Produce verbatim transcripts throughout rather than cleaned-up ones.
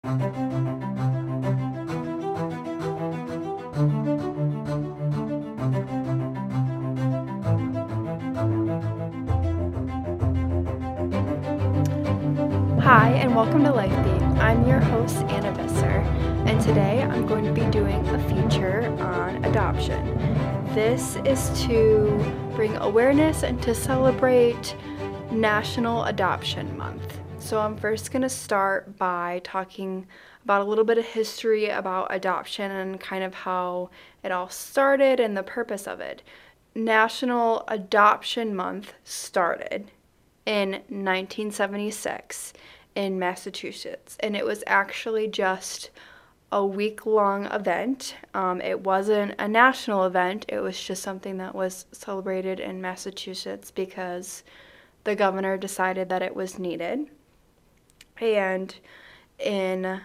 Hi, and welcome to Life Beat. I'm your host, Anna Visser, and today I'm going to be doing a feature on adoption. This is to bring awareness and to celebrate National Adoption Month. So I'm first going to start by talking about a little bit of history about adoption and kind of how it all started and the purpose of it. National Adoption Month started in nineteen seventy-six in Massachusetts, and it was actually just a week-long event. Um, it wasn't a national event, it was just something that was celebrated in Massachusetts because the governor decided that it was needed. And in a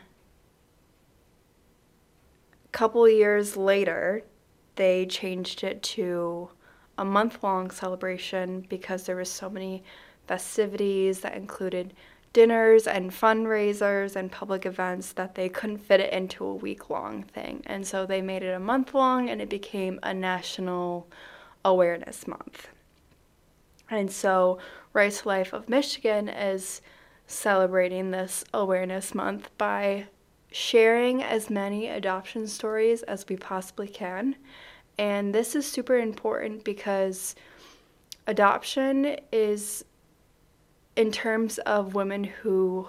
couple years later, they changed it to a month-long celebration because there was so many festivities that included dinners and fundraisers and public events that they couldn't fit it into a week-long thing. And so they made it a month-long, and it became a National Awareness Month. And so Rights to Life of Michigan is celebrating this awareness month by sharing as many adoption stories as we possibly can. And this is super important because adoption is, in terms of women who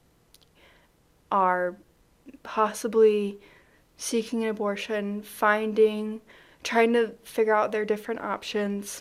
are possibly seeking an abortion, finding, trying to figure out their different options,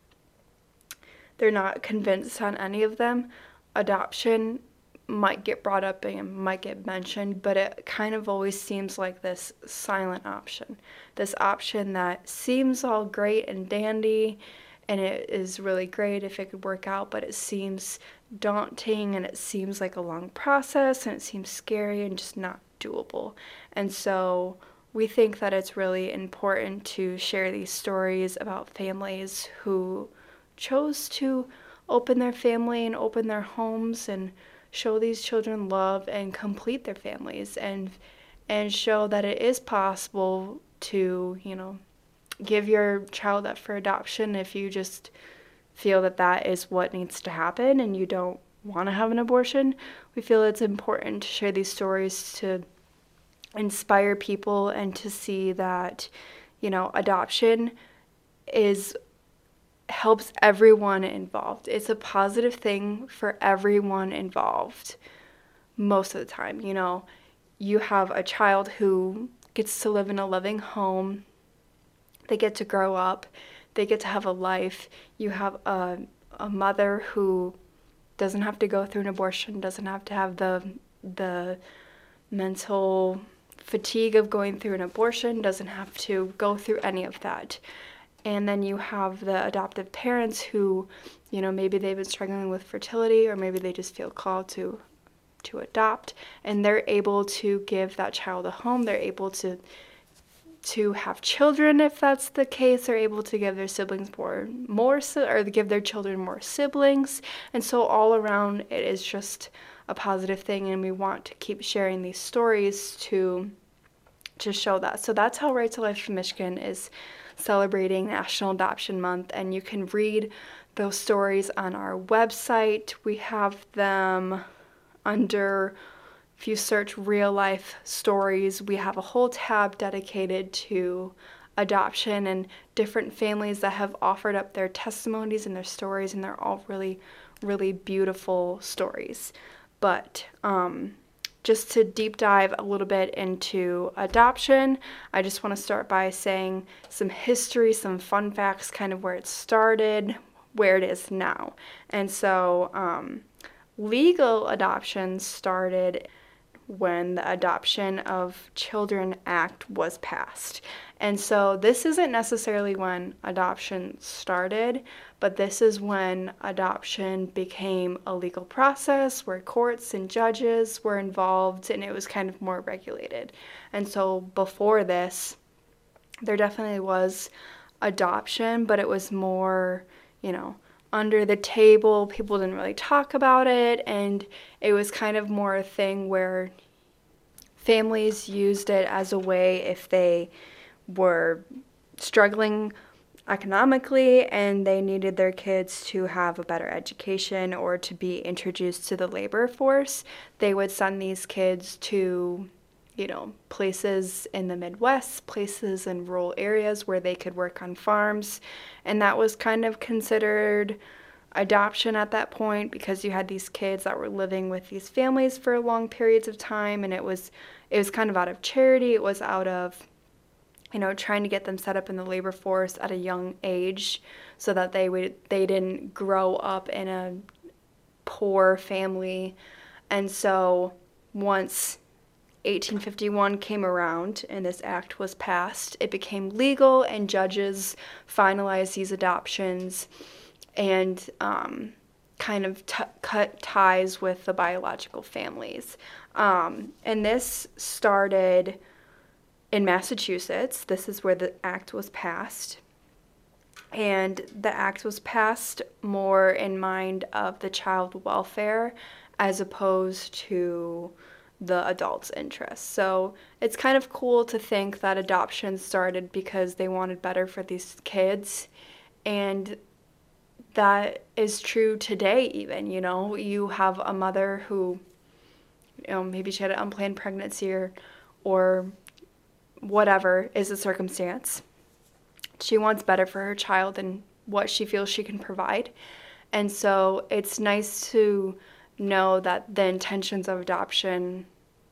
they're not convinced on any of them, adoption might get brought up and might get mentioned, but it kind of always seems like this silent option, this option that seems all great and dandy, and it is really great if it could work out, but it seems daunting, and it seems like a long process, and it seems scary and just not doable. And so we think that it's really important to share these stories about families who chose to open their family and open their homes and show these children love and complete their families, and and show that it is possible to, you know, give your child up for adoption if you just feel that that is what needs to happen and you don't want to have an abortion. We feel it's important to share these stories to inspire people and to see that, you know, adoption is helps everyone involved. It's a positive thing for everyone involved most of the time. You know, you have a child who gets to live in a loving home. They get to grow up. They get to have a life. You have a, a mother who doesn't have to go through an abortion, doesn't have to have the the mental fatigue of going through an abortion, doesn't have to go through any of that. And then you have the adoptive parents who, you know, maybe they've been struggling with fertility, or maybe they just feel called to to adopt, and they're able to give that child a home. They're able to to have children if that's the case. They're able to give their siblings more, more or give their children more siblings. And so all around it is just a positive thing, and we want to keep sharing these stories to to show that. So that's how Rights to Life of Michigan is celebrating National Adoption Month, and you can read those stories on our website. We have them under, if you search real life stories, we have a whole tab dedicated to adoption and different families that have offered up their testimonies and their stories, and they're all really, really beautiful stories. But um, just to deep dive a little bit into adoption, I just want to start by saying some history, some fun facts, kind of where it started, where it is now. And so um, legal adoption started when the Adoption of Children Act was passed. And so this isn't necessarily when adoption started, but this is when adoption became a legal process where courts and judges were involved, and it was kind of more regulated. And so before this, there definitely was adoption, but it was more, you know, under the table. People didn't really talk about it, and it was kind of more a thing where families used it as a way if they were struggling economically and they needed their kids to have a better education or to be introduced to the labor force, they would send these kids to, you know, places in the Midwest, places in rural areas where they could work on farms. And that was kind of considered adoption at that point because you had these kids that were living with these families for long periods of time, and it was it was kind of out of charity. It was out of, you know, trying to get them set up in the labor force at a young age so that they would they didn't grow up in a poor family. And so once eighteen fifty-one came around and this act was passed, it became legal and judges finalized these adoptions and um, kind of t- cut ties with the biological families. Um, and this started in Massachusetts. This is where the act was passed. And the act was passed more in mind of the child welfare as opposed to the adult's interests. So it's kind of cool to think that adoption started because they wanted better for these kids. And that is true today even, you know. You have a mother who, you know, maybe she had an unplanned pregnancy or, or whatever is the circumstance. She wants better for her child and what she feels she can provide. And so it's nice to know that the intentions of adoption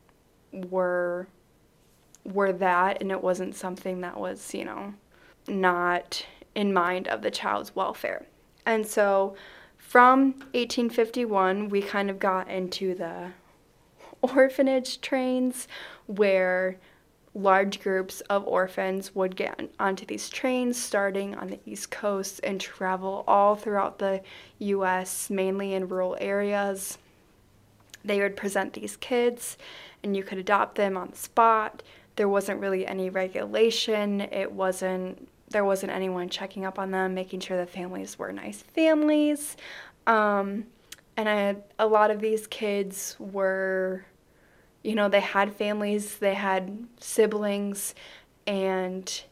were were that, and it wasn't something that was, you know, not in mind of the child's welfare. And so from eighteen fifty-one, we kind of got into the orphanage trains where large groups of orphans would get onto these trains starting on the East Coast and travel all throughout the U S, mainly in rural areas. They would present these kids and you could adopt them on the spot. There wasn't really any regulation. It wasn't There wasn't anyone checking up on them, making sure the families were nice families. Um, and I, a lot of these kids were, you know, they had families, they had siblings, and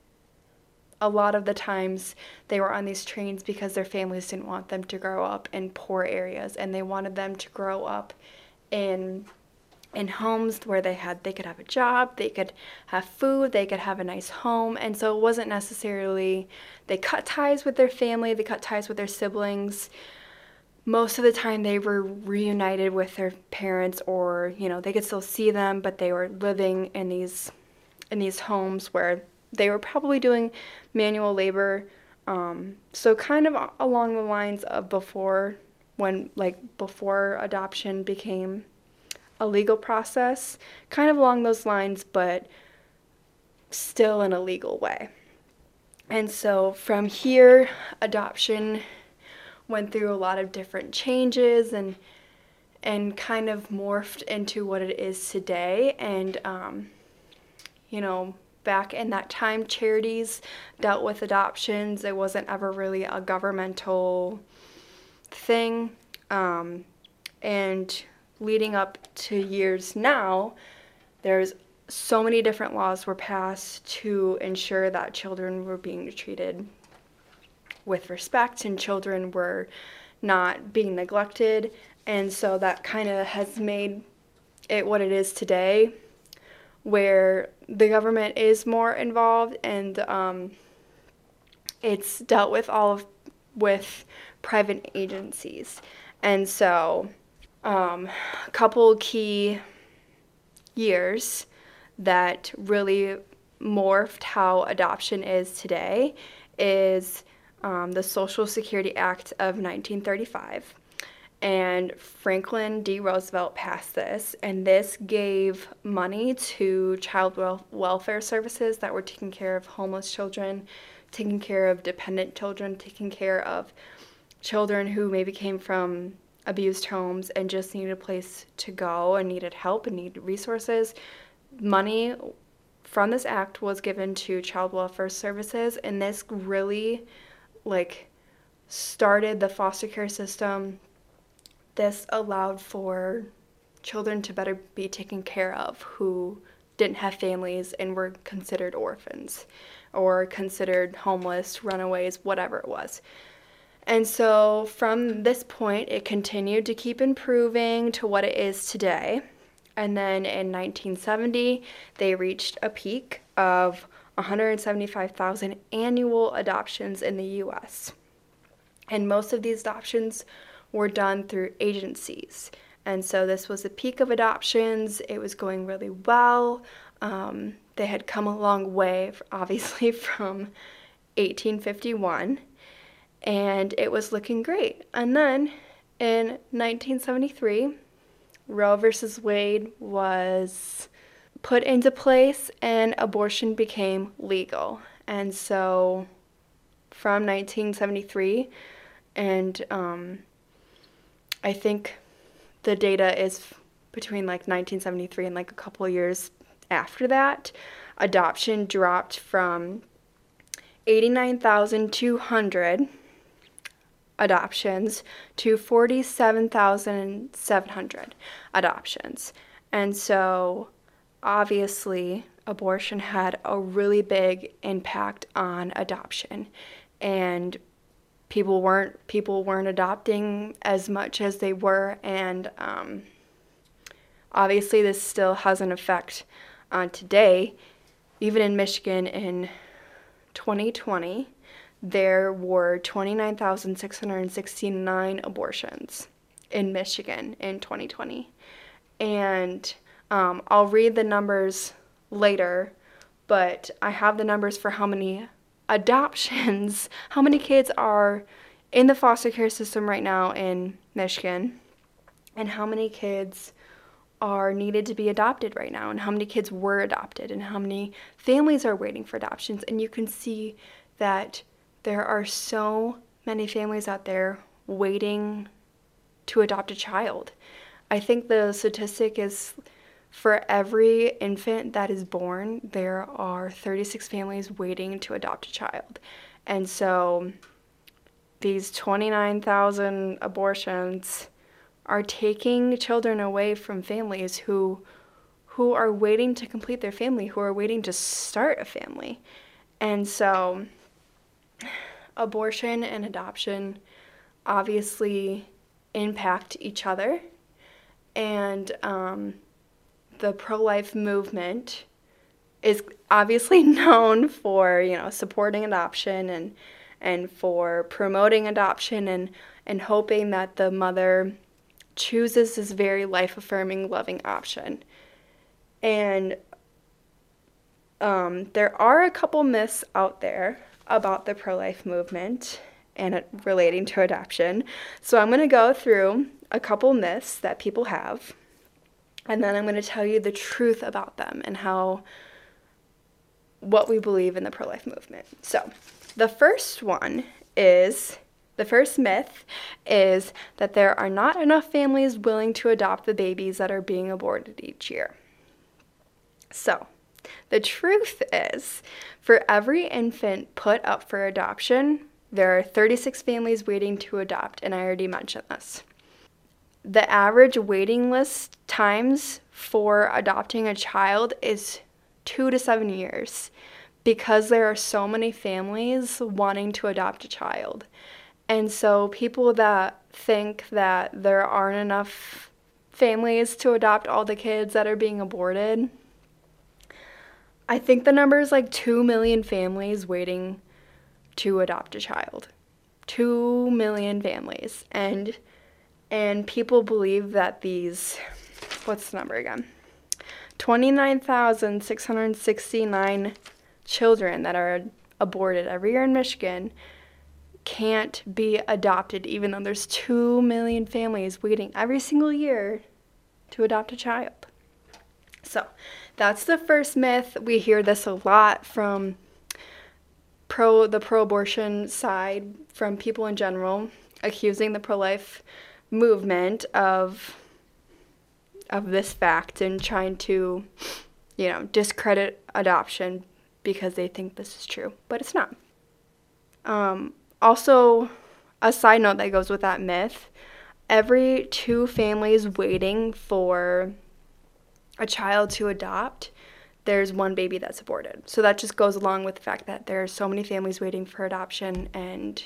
a lot of the times they were on these trains because their families didn't want them to grow up in poor areas, and they wanted them to grow up in in homes where they had they could have a job, they could have food, they could have a nice home. And so it wasn't necessarily they cut ties with their family, they cut ties with their siblings. Most of the time they were reunited with their parents, or, you know, they could still see them, but they were living in these in these homes where they were probably doing manual labor. Um, so kind of along the lines of before, when like before adoption became a legal process, kind of along those lines, but still in a legal way. And so from here, adoption went through a lot of different changes and and kind of morphed into what it is today. And um, you know, back in that time, charities dealt with adoptions. It wasn't ever really a governmental thing. Um, and leading up to years now, there's so many different laws were passed to ensure that children were being treated with respect and children were not being neglected. And so that kind of has made it what it is today, where the government is more involved and um, it's dealt with all of with private agencies. And so Um, a couple key years that really morphed how adoption is today is um, the Social Security Act of nineteen thirty-five. And Franklin D. Roosevelt passed this, and this gave money to child wel- welfare services that were taking care of homeless children, taking care of dependent children, taking care of children who maybe came from abused homes and just needed a place to go and needed help and needed resources. Money from this act was given to child welfare services, and this really like started the foster care system. This allowed for children to better be taken care of who didn't have families and were considered orphans or considered homeless, runaways, whatever it was. And so from this point, it continued to keep improving to what it is today. And then in nineteen seventy, they reached a peak of one hundred seventy-five thousand annual adoptions in the U S. And most of these adoptions were done through agencies. And so this was the peak of adoptions. It was going really well. Um, they had come a long way, obviously, from eighteen fifty-one, and it was looking great. And then in nineteen seventy-three, Roe versus Wade was put into place and abortion became legal. And so from nineteen seventy-three, and um, I think the data is between like nineteen seventy-three and like a couple of years after that, adoption dropped from eighty-nine thousand two hundred adoptions to forty-seven thousand seven hundred adoptions. And so obviously abortion had a really big impact on adoption, and people weren't people weren't adopting as much as they were, and um, obviously this still has an effect on today. Even in Michigan in twenty twenty, there were twenty-nine thousand six hundred sixty-nine abortions in Michigan in twenty twenty. And um, I'll read the numbers later, but I have the numbers for how many adoptions, how many kids are in the foster care system right now in Michigan, and how many kids are needed to be adopted right now, and how many kids were adopted, and how many families are waiting for adoptions. And you can see that there are so many families out there waiting to adopt a child. I think the statistic is for every infant that is born, there are thirty-six families waiting to adopt a child. And so these twenty-nine thousand abortions are taking children away from families who who are waiting to complete their family, who are waiting to start a family. And so abortion and adoption obviously impact each other. And um, the pro-life movement is obviously known for, you know, supporting adoption and and for promoting adoption and, and hoping that the mother chooses this very life-affirming, loving option. And um, there are a couple myths out there about the pro-life movement and it relating to adoption. So I'm going to go through a couple myths that people have, and then I'm going to tell you the truth about them and how, what we believe in the pro-life movement. So the first one is, the first myth is that there are not enough families willing to adopt the babies that are being aborted each year. So the truth is, for every infant put up for adoption, there are thirty-six families waiting to adopt, and I already mentioned this. The average waiting list times for adopting a child is two to seven years because there are so many families wanting to adopt a child. And so people that think that there aren't enough families to adopt all the kids that are being aborted, I think the number is like two million families waiting to adopt a child. Two million families. And and people believe that these, what's the number again? twenty-nine thousand six hundred sixty-nine children that are aborted every year in Michigan can't be adopted, even though there's two million families waiting every single year to adopt a child. So that's the first myth. We hear this a lot from pro the pro-abortion side, from people in general, accusing the pro-life movement of of this fact and trying to, you know, discredit adoption because they think this is true, but it's not. Um, also, a side note that goes with that myth, every two families waiting for a child to adopt, there's one baby that's aborted. So that just goes along with the fact that there are so many families waiting for adoption, and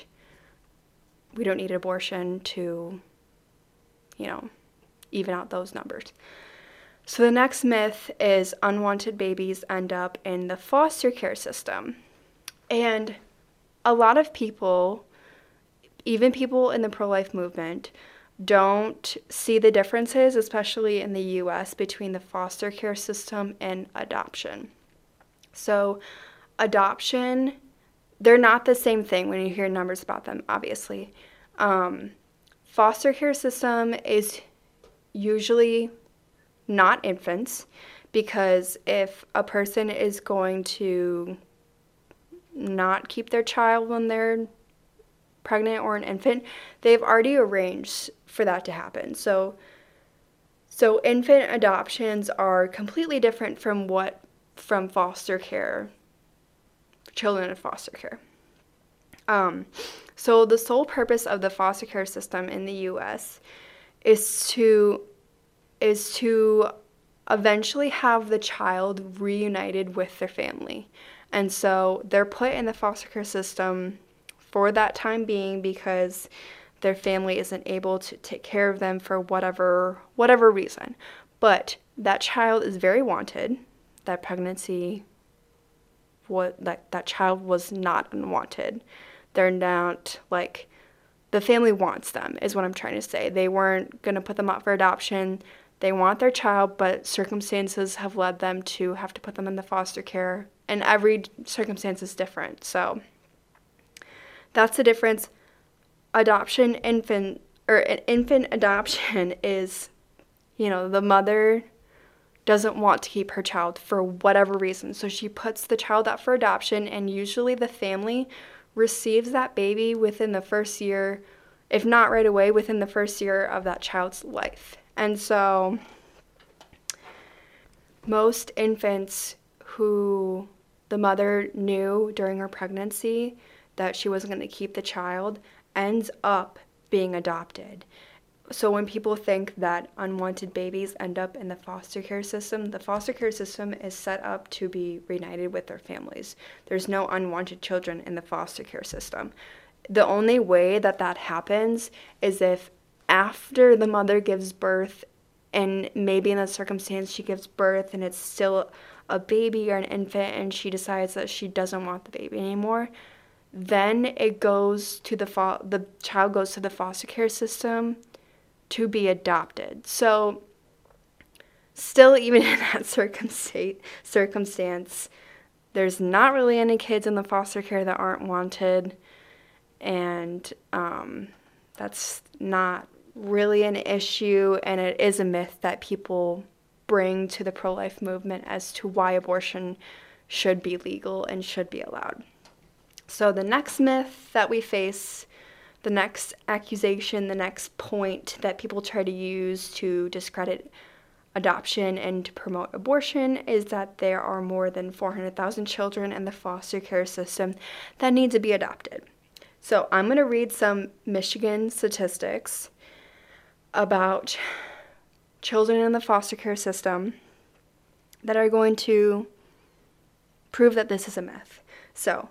we don't need an abortion to, you know, even out those numbers. So the next myth is unwanted babies end up in the foster care system. And a lot of people, even people in the pro-life movement, don't see the differences, especially in the U S, between the foster care system and adoption. So adoption, they're not the same thing when you hear numbers about them, obviously. Um, foster care system is usually not infants, because if a person is going to not keep their child when they're pregnant or an infant, they've already arranged for that to happen. So so infant adoptions are completely different from what from foster care, children in foster care. Um, so the sole purpose of the foster care system in the U S is to is to eventually have the child reunited with their family. And so they're put in the foster care system for that time being because their family isn't able to take care of them for whatever whatever reason. But that child is very wanted. That pregnancy, what that that child was not unwanted. They're not, like, the family wants them, is what I'm trying to say. They weren't going to put them up for adoption. They want their child, but circumstances have led them to have to put them in the foster care, and every circumstance is different. So that's the difference. Adoption, infant, or an infant adoption is, you know, the mother doesn't want to keep her child for whatever reason. So she puts the child up for adoption, and usually the family receives that baby within the first year, if not right away, within the first year of that child's life. And so most infants who the mother knew during her pregnancy that she wasn't going to keep the child ends up being adopted. So when people think that unwanted babies end up in the foster care system, the foster care system is set up to be reunited with their families. There's no unwanted children in the foster care system. The only way that that happens is if after the mother gives birth, and maybe in that circumstance she gives birth and it's still a baby or an infant, and she decides that she doesn't want the baby anymore, then it goes to the fo- the child goes to the foster care system to be adopted. So still, even in that circumstance, circumstance, there's not really any kids in the foster care that aren't wanted, and um, that's not really an issue, and it is a myth that people bring to the pro-life movement as to why abortion should be legal and should be allowed. So the next myth that we face, the next accusation, the next point that people try to use to discredit adoption and to promote abortion is that there are more than four hundred thousand children in the foster care system that need to be adopted. So I'm going to read some Michigan statistics about children in the foster care system that are going to prove that this is a myth. So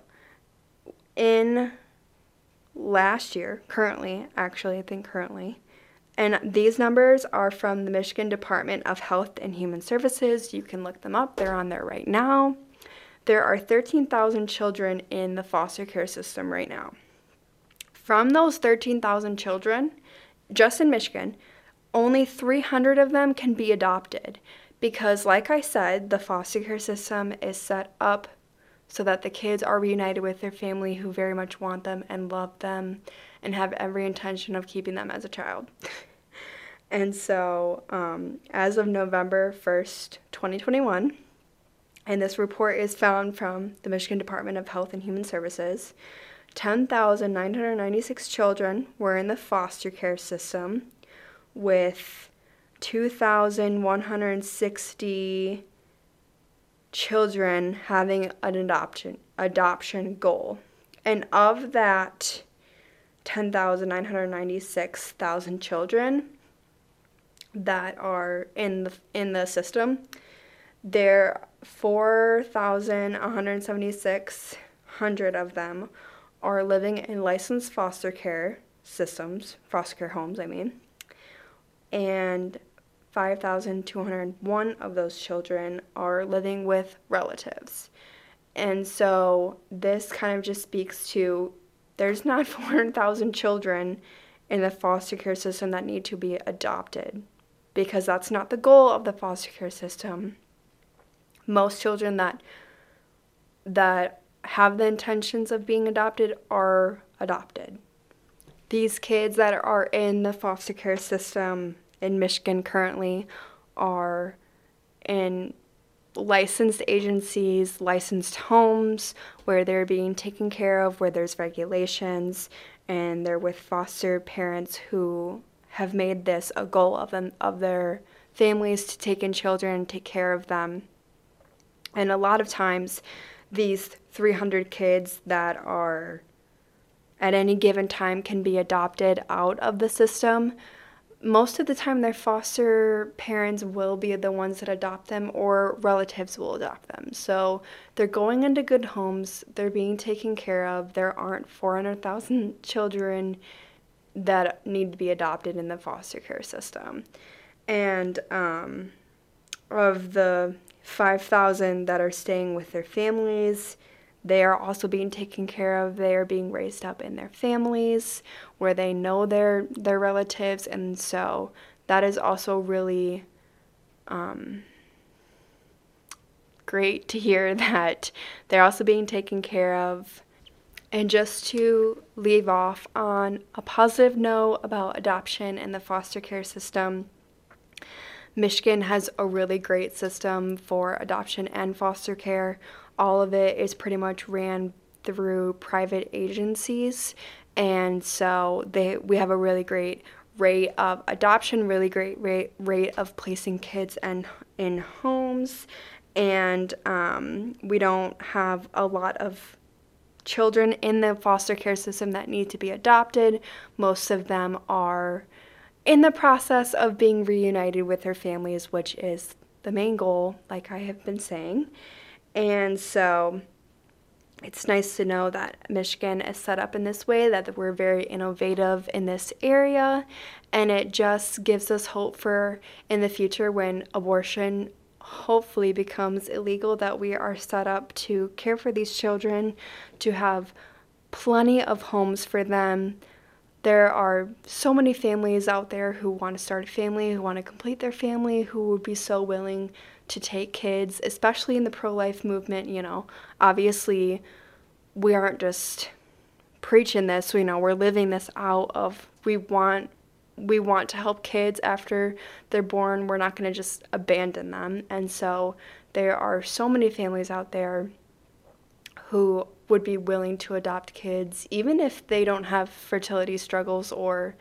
in last year, currently, actually, I think currently, and these numbers are from the Michigan Department of Health and Human Services. You can look them up. They're on there right now. There are thirteen thousand children in the foster care system right now. From those thirteen thousand children, just in Michigan, only three hundred of them can be adopted because, like I said, the foster care system is set up so that the kids are reunited with their family who very much want them and love them and have every intention of keeping them as a child. And so um, as of November first, twenty twenty-one, and this report is found from the Michigan Department of Health and Human Services, ten thousand nine hundred ninety-six children were in the foster care system, with two thousand one hundred sixty children having an adoption adoption goal. And of that ten thousand nine hundred ninety-six thousand children that are in the in the system. There four thousand one hundred seventy-six hundred of them are living in licensed foster care systems, foster care homes, I mean. And five thousand two hundred one of those children are living with relatives. And so this kind of just speaks to there's not four hundred thousand children in the foster care system that need to be adopted, because that's not the goal of the foster care system. Most children that that have the intentions of being adopted are adopted. These kids that are in the foster care system in Michigan currently are in licensed agencies, licensed homes where they're being taken care of, where there's regulations, and they're with foster parents who have made this a goal of them, of their families, to take in children and take care of them. And a lot of times these three hundred kids that are at any given time can be adopted out of the system. Most of the time their foster parents will be the ones that adopt them, or relatives will adopt them. So they're going into good homes, they're being taken care of. There aren't four hundred thousand children that need to be adopted in the foster care system. And um, of the five thousand that are staying with their families, they are also being taken care of. They are being raised up in their families where they know their their relatives, and so that is also really um, great to hear that they're also being taken care of. And just to leave off on a positive note about adoption and the foster care system, Michigan has a really great system for adoption and foster care. All of it is pretty much ran through private agencies, and so they we have a really great rate of adoption, really great rate rate of placing kids in, in homes, and um, we don't have a lot of children in the foster care system that need to be adopted. Most of them are in the process of being reunited with their families, which is the main goal, like I have been saying. And so it's nice to know that Michigan is set up in this way, that we're very innovative in this area, and it just gives us hope for in the future when abortion hopefully becomes illegal, that we are set up to care for these children, to have plenty of homes for them. There are so many families out there who want to start a family, who want to complete their family, who would be so willing to take kids, especially in the pro-life movement. You know, obviously we aren't just preaching this, you know, we're living this out of we want we want to help kids after they're born. We're not going to just abandon them. And so there are so many families out there who would be willing to adopt kids, even if they don't have fertility struggles or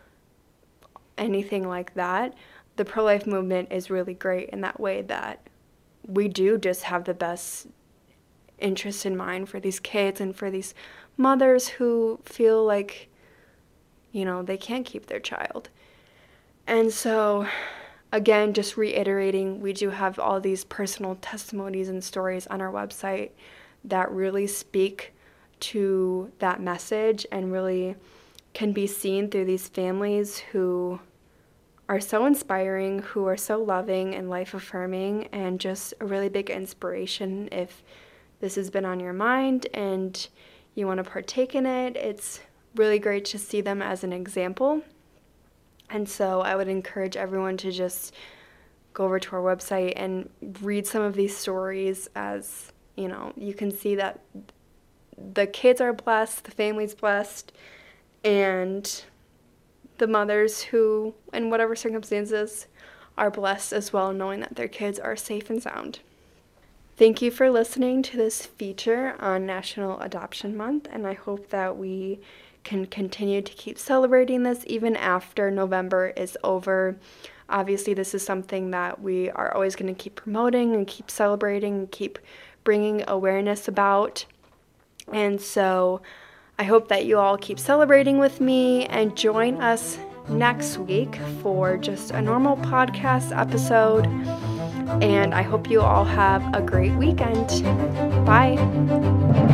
anything like that. The pro-life movement is really great in that way, that we do just have the best interest in mind for these kids and for these mothers who feel like, you know, they can't keep their child. And so, again, just reiterating, we do have all these personal testimonies and stories on our website that really speak to that message and really can be seen through these families who are so inspiring, who are so loving and life-affirming, and just a really big inspiration. If this has been on your mind and you want to partake in it, it's really great to see them as an example. And so I would encourage everyone to just go over to our website and read some of these stories. As you know, you can see that the kids are blessed, the family's blessed, and the mothers who, in whatever circumstances, are blessed as well, knowing that their kids are safe and sound. Thank you for listening to this feature on National Adoption Month, and I hope that we can continue to keep celebrating this even after November is over. Obviously, this is something that we are always going to keep promoting and keep celebrating and keep bringing awareness about. And so I hope that you all keep celebrating with me and join us next week for just a normal podcast episode. And I hope you all have a great weekend. Bye.